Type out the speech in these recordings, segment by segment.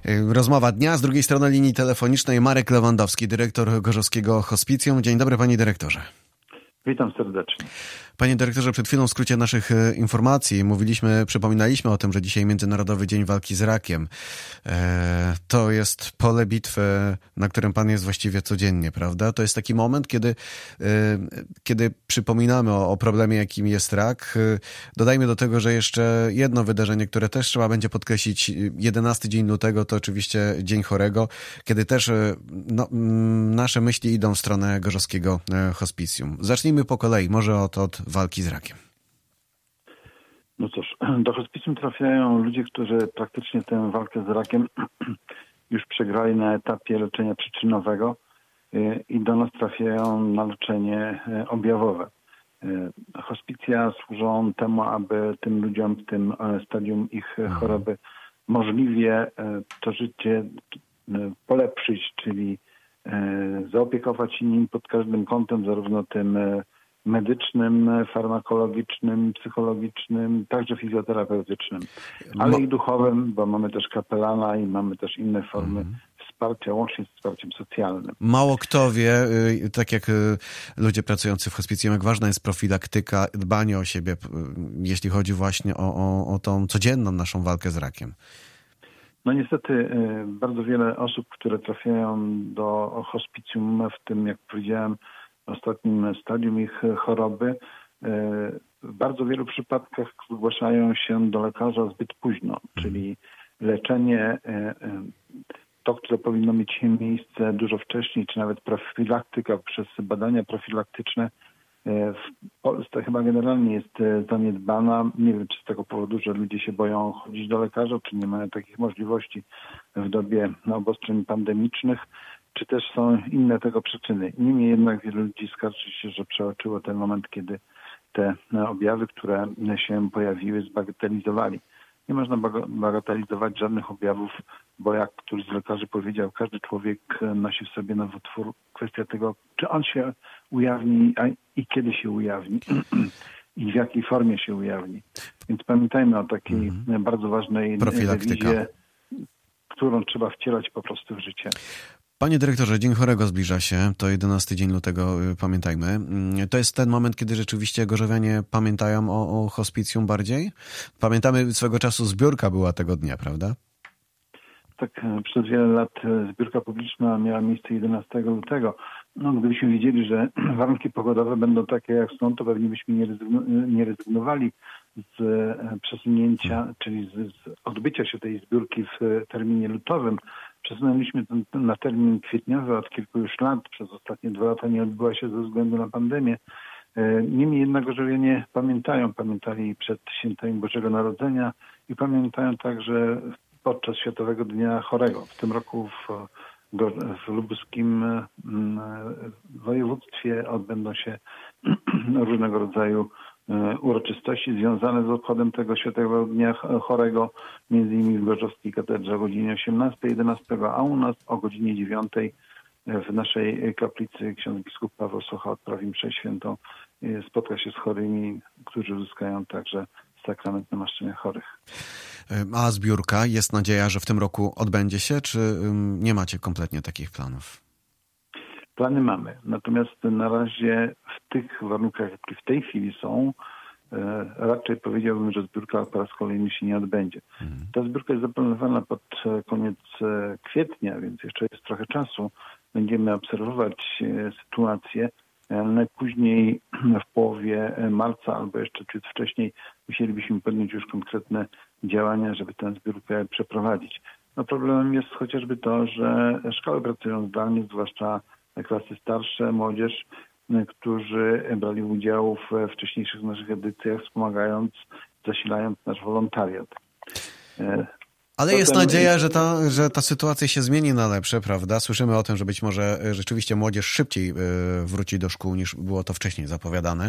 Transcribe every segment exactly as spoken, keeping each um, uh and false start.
Rozmowa dnia. Z drugiej strony linii telefonicznej Marek Lewandowski, dyrektor Gorzowskiego Hospicjum. Dzień dobry, panie dyrektorze. Witam serdecznie. Panie dyrektorze, przed chwilą w skrócie naszych informacji mówiliśmy, przypominaliśmy o tym, że dzisiaj Międzynarodowy Dzień Walki z Rakiem. E, to jest pole bitwy, na którym pan jest właściwie codziennie, prawda? To jest taki moment, kiedy, e, kiedy przypominamy o, o problemie, jakim jest rak. E, dodajmy do tego, że jeszcze jedno wydarzenie, które też trzeba będzie podkreślić. jedenasty dzień lutego to oczywiście Dzień Chorego, kiedy też no, nasze myśli idą w stronę Gorzowskiego Hospicjum. Zacznijmy po kolei, może od, od walki z rakiem. No cóż, do hospicjum trafiają ludzie, którzy praktycznie tę walkę z rakiem już przegrali na etapie leczenia przyczynowego i do nas trafiają na leczenie objawowe. Hospicja służą temu, aby tym ludziom w tym stadium ich choroby możliwie to życie polepszyć, czyli zaopiekować się nim pod każdym kątem, zarówno tym medycznym, farmakologicznym, psychologicznym, także fizjoterapeutycznym, ale i duchowym, bo mamy też kapelana i mamy też inne formy mm. wsparcia, łącznie z wsparciem socjalnym. Mało kto wie, tak jak ludzie pracujący w hospicjum, jak ważna jest profilaktyka, dbanie o siebie, jeśli chodzi właśnie o, o, o tą codzienną naszą walkę z rakiem. No niestety bardzo wiele osób, które trafiają do hospicjum, w tym, jak powiedziałem, w ostatnim stadium ich choroby, w bardzo wielu przypadkach zgłaszają się do lekarza zbyt późno, czyli leczenie, to, które powinno mieć miejsce dużo wcześniej, czy nawet profilaktyka przez badania profilaktyczne, w Polsce chyba generalnie jest zaniedbana. Nie wiem, czy z tego powodu, że ludzie się boją chodzić do lekarza, czy nie mają takich możliwości w dobie obostrzeń pandemicznych, czy też są inne tego przyczyny. Niemniej jednak wielu ludzi skarży się, że przeoczyło ten moment, kiedy te objawy, które się pojawiły, zbagatelizowali. Nie można bagatelizować żadnych objawów, bo jak któryś z lekarzy powiedział, każdy człowiek nosi w sobie nowotwór. Kwestia tego, czy on się ujawni a i kiedy się ujawni i w jakiej formie się ujawni. Więc pamiętajmy o takiej mm. bardzo ważnej wizie, którą trzeba wcielać po prostu w życie. Panie dyrektorze, Dzień Chorego zbliża się, to jedenasty dzień lutego, pamiętajmy. To jest ten moment, kiedy rzeczywiście gorzowianie pamiętają o, o hospicjum bardziej? Pamiętamy, swego czasu zbiórka była tego dnia, prawda? Tak, przez wiele lat zbiórka publiczna miała miejsce jedenastego lutego. No, gdybyśmy wiedzieli, że warunki pogodowe będą takie, jak są, to pewnie byśmy nie, rezygnu- nie rezygnowali z przesunięcia, czyli z, z odbycia się tej zbiórki w terminie lutowym. Przesunęliśmy ten na termin kwietniowy od kilku już lat. Przez ostatnie dwa lata nie odbyła się ze względu na pandemię. Niemniej jednak gorzowianie pamiętają, pamiętali przed świętami Bożego Narodzenia i pamiętają także podczas Światowego Dnia Chorego. W tym roku w, w lubuskim województwie odbędą się różnego rodzaju uroczystości związane z obchodem tego Światowego Dnia Chorego, między innymi w Gorzowskiej Katedrze o godzinie osiemnastej, jedenastego, a u nas o godzinie dziewiątej w naszej kaplicy ksiądz biskup Paweł Socha odprawi mszę świętą, spotka się z chorymi, którzy uzyskają także sakrament namaszczenia chorych. A zbiórka, jest nadzieja, że w tym roku odbędzie się, czy nie macie kompletnie takich planów? Plany mamy, natomiast na razie w tych warunkach, jakie w tej chwili są, raczej powiedziałbym, że zbiórka po raz kolejny się nie odbędzie. Mhm. Ta zbiórka jest zaplanowana pod koniec kwietnia, więc jeszcze jest trochę czasu. Będziemy obserwować sytuację. Najpóźniej w połowie marca albo jeszcze ciut wcześniej musielibyśmy podjąć już konkretne działania, żeby tę zbiórkę przeprowadzić. No problemem jest chociażby to, że szkoły pracują zdalnie, zwłaszcza klasy starsze, młodzież, którzy brali udział w wcześniejszych naszych edycjach, wspomagając, zasilając nasz wolontariat. Ale Potem jest nadzieja, że ta, że ta sytuacja się zmieni na lepsze, prawda? Słyszymy o tym, że być może rzeczywiście młodzież szybciej wróci do szkół, niż było to wcześniej zapowiadane.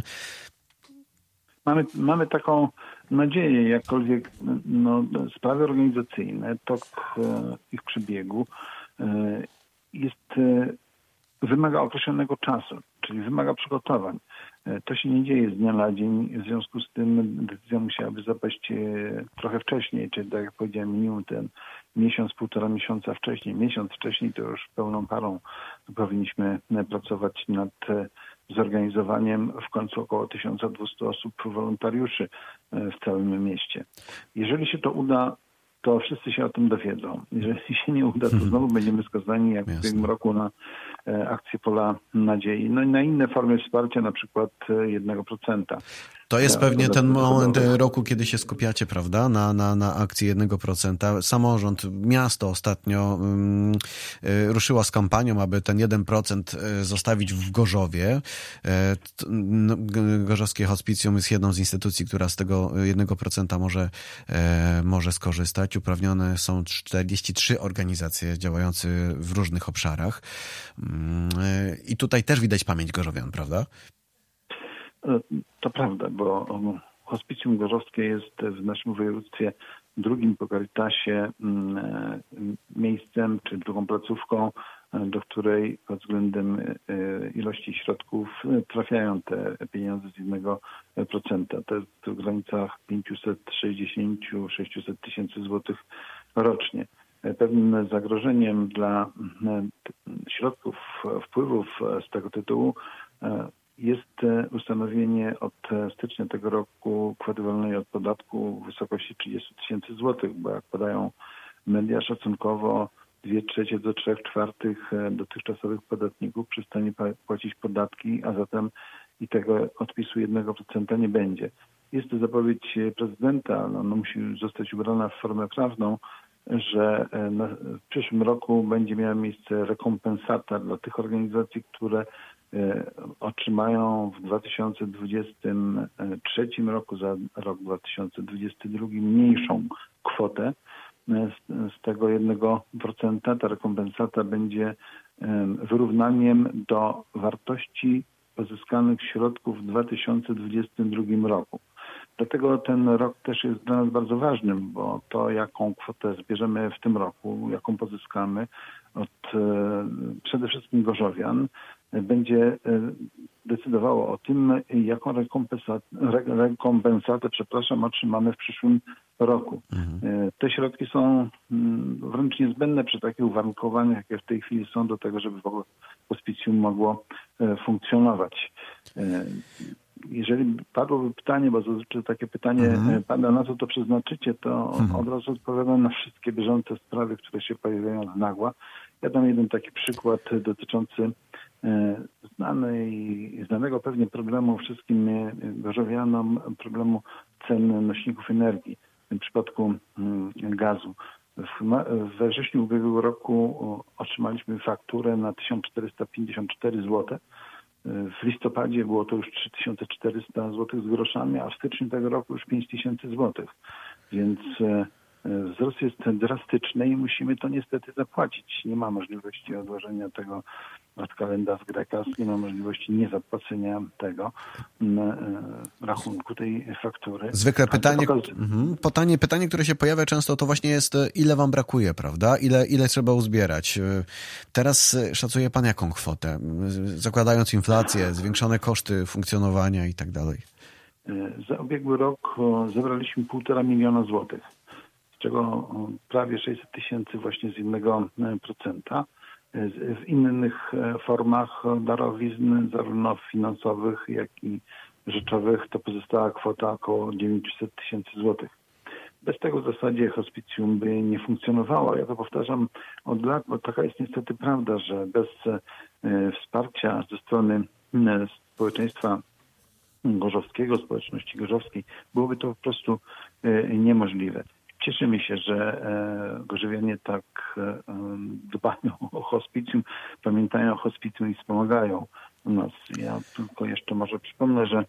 Mamy, mamy taką nadzieję, jakkolwiek no, sprawy organizacyjne, tok ich przebiegu jest, wymaga określonego czasu. czyli wymaga przygotowań. To się nie dzieje z dnia na dzień, w związku z tym decyzja musiałaby zapaść trochę wcześniej, czyli tak jak powiedziałem, minimum ten miesiąc, półtora miesiąca wcześniej. Miesiąc wcześniej to już pełną parą powinniśmy pracować nad zorganizowaniem w końcu około tysiąc dwieście osób wolontariuszy w całym mieście. Jeżeli się to uda, to wszyscy się o tym dowiedzą. Jeżeli się nie uda, to znowu będziemy skazani jak w ubiegłym roku na akcję Pola Nadziei. No i na inne formy wsparcia, na przykład jednego procenta. To jest pewnie ten moment roku, kiedy się skupiacie, prawda, na, na, na akcji jednego procenta. Samorząd, miasto ostatnio um, ruszyło z kampanią, aby ten jeden procent zostawić w Gorzowie. Gorzowskie Hospicjum jest jedną z instytucji, która z tego jednego procenta może, może skorzystać. Uprawnione są czterdzieści trzy organizacje działające w różnych obszarach. I tutaj też widać pamięć gorzowian, prawda? To prawda, bo Hospicjum Gorzowskie jest w naszym województwie drugim po Caritasie miejscem, czy drugą placówką, do której pod względem ilości środków trafiają te pieniądze z jednego procenta. To jest w granicach pięćset sześćdziesiąt do sześciuset tysięcy złotych rocznie. Pewnym zagrożeniem dla środków, wpływów z tego tytułu jest ustanowienie od stycznia tego roku kwoty wolnej od podatku w wysokości trzydzieści tysięcy złotych, bo jak podają media, szacunkowo dwie trzecie do trzech czwartych dotychczasowych podatników przestanie płacić podatki, a zatem i tego odpisu jednego procenta nie będzie. Jest to zapowiedź prezydenta, no, no musi zostać ubrana w formę prawną, że w przyszłym roku będzie miała miejsce rekompensata dla tych organizacji, które otrzymają w dwa tysiące dwudziestym trzecim roku za rok dwa tysiące dwudziesty drugi mniejszą kwotę z tego jednego procenta. Ta rekompensata będzie wyrównaniem do wartości pozyskanych środków w dwa tysiące dwudziestym drugim roku. Dlatego ten rok też jest dla nas bardzo ważnym, bo to, jaką kwotę zbierzemy w tym roku, jaką pozyskamy od przede wszystkim gorzowian, będzie decydowało o tym, jaką rekompensatę, rekompensatę przepraszam, otrzymamy w przyszłym roku. Mhm. Te środki są wręcz niezbędne przy takich uwarunkowaniach, jakie w tej chwili są do tego, żeby w ogóle hospicjum mogło funkcjonować. Jeżeli padłoby pytanie, bo zazwyczaj takie pytanie mhm. pada, na co to przeznaczycie, to mhm. od razu odpowiadam na wszystkie bieżące sprawy, które się pojawiają z nagła. Ja dam jeden taki przykład dotyczący znanej, znanego pewnie problemu wszystkim gorzowianom, problemu cen nośników energii, w tym przypadku gazu. We wrześniu ubiegłego roku otrzymaliśmy fakturę na tysiąc czterysta pięćdziesiąt cztery złote. W listopadzie było to już trzy tysiące czterysta złotych z groszami, a w styczniu tego roku już pięć tysięcy złotych. Więc wzrost jest drastyczny i musimy to niestety zapłacić. Nie ma możliwości odłożenia tego od kalendarz grekas, nie ma możliwości niezapłacenia tego rachunku, tej faktury. Zwykle pytanie, pokaz... mhm. pytanie, pytanie, które się pojawia często, to właśnie jest, ile wam brakuje, prawda? Ile, ile trzeba uzbierać? Teraz szacuje pan jaką kwotę? Zakładając inflację, zwiększone koszty funkcjonowania i tak dalej. Za ubiegły rok zebraliśmy półtora miliona złotych, z czego prawie sześćset tysięcy właśnie z jednego procenta. W innych formach darowizn, zarówno finansowych, jak i rzeczowych, to pozostała kwota około dziewięćset tysięcy złotych. Bez tego w zasadzie hospicjum by nie funkcjonowało. Ja to powtarzam od lat, bo taka jest niestety prawda, że bez wsparcia ze strony społeczeństwa gorzowskiego, społeczności gorzowskiej, byłoby to po prostu niemożliwe. Cieszymy się, że gorzowianie tak dbają o hospicjum, pamiętają o hospicjum i wspomagają nas. Ja tylko jeszcze może przypomnę, że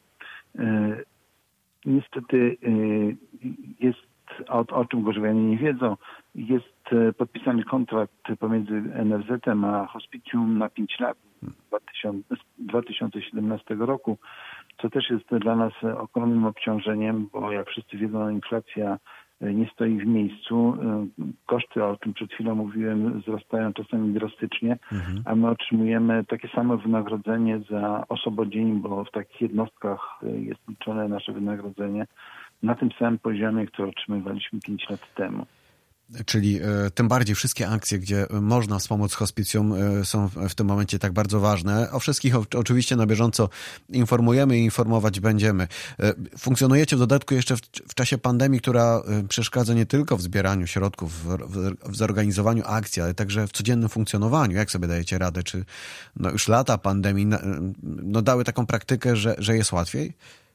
niestety jest, o, o czym gorzowianie nie wiedzą, jest podpisany kontrakt pomiędzy en er zetem a hospicjum na pięć lat z dwa tysiące siedemnastego roku, co też jest dla nas ogromnym obciążeniem, bo jak wszyscy wiedzą, inflacja nie stoi w miejscu. Koszty, o czym przed chwilą mówiłem, wzrastają czasami drastycznie, mhm. a my otrzymujemy takie samo wynagrodzenie za osobodzień, bo w takich jednostkach jest liczone nasze wynagrodzenie na tym samym poziomie, który otrzymywaliśmy pięć lat temu. Czyli e, tym bardziej wszystkie akcje, gdzie można wspomóc hospicjum, e, są w tym momencie tak bardzo ważne. O wszystkich o, oczywiście na bieżąco informujemy i informować będziemy. E, funkcjonujecie w dodatku jeszcze w, w czasie pandemii, która e, przeszkadza nie tylko w zbieraniu środków, w, w, w zorganizowaniu akcji, ale także w codziennym funkcjonowaniu. Jak sobie dajecie radę? Czy no, już lata pandemii no, dały taką praktykę, że, że jest łatwiej?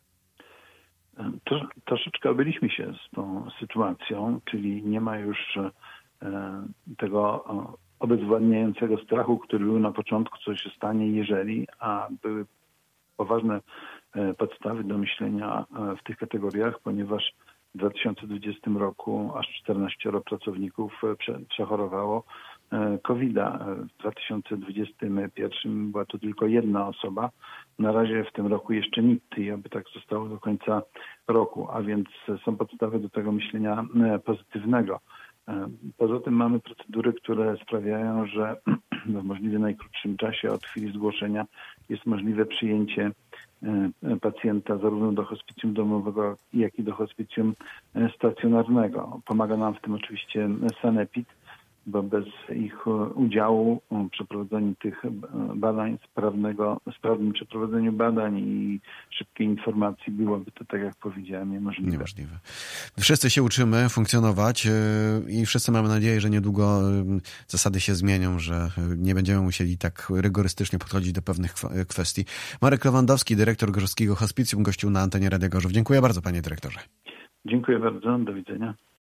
To, troszeczkę obyliśmy się z tą sytuacją, czyli nie ma już e, tego obezwładniającego strachu, który był na początku, co się stanie, jeżeli, a były poważne e, podstawy do myślenia e, w tych kategoriach, ponieważ w dwa tysiące dwudziestym roku aż czternaścioro pracowników prze, przechorowało kowida. W dwa tysiące dwudziestym pierwszym była to tylko jedna osoba. Na razie w tym roku jeszcze nikt i aby tak zostało do końca roku, a więc są podstawy do tego myślenia pozytywnego. Poza tym mamy procedury, które sprawiają, że w możliwie najkrótszym czasie od chwili zgłoszenia jest możliwe przyjęcie pacjenta zarówno do hospicjum domowego, jak i do hospicjum stacjonarnego. Pomaga nam w tym oczywiście Sanepid, bo bez ich udziału w przeprowadzeniu tych badań, sprawnego, sprawnym przeprowadzeniu badań i szybkiej informacji byłoby to, tak jak powiedziałem, niemożliwe. Niemożliwe. Wszyscy się uczymy funkcjonować i wszyscy mamy nadzieję, że niedługo zasady się zmienią, że nie będziemy musieli tak rygorystycznie podchodzić do pewnych kwestii. Marek Lewandowski, dyrektor Gorzoskiego Hospicjum, gościł na antenie Radia Gorzów. Dziękuję bardzo, panie dyrektorze. Dziękuję bardzo. Do widzenia.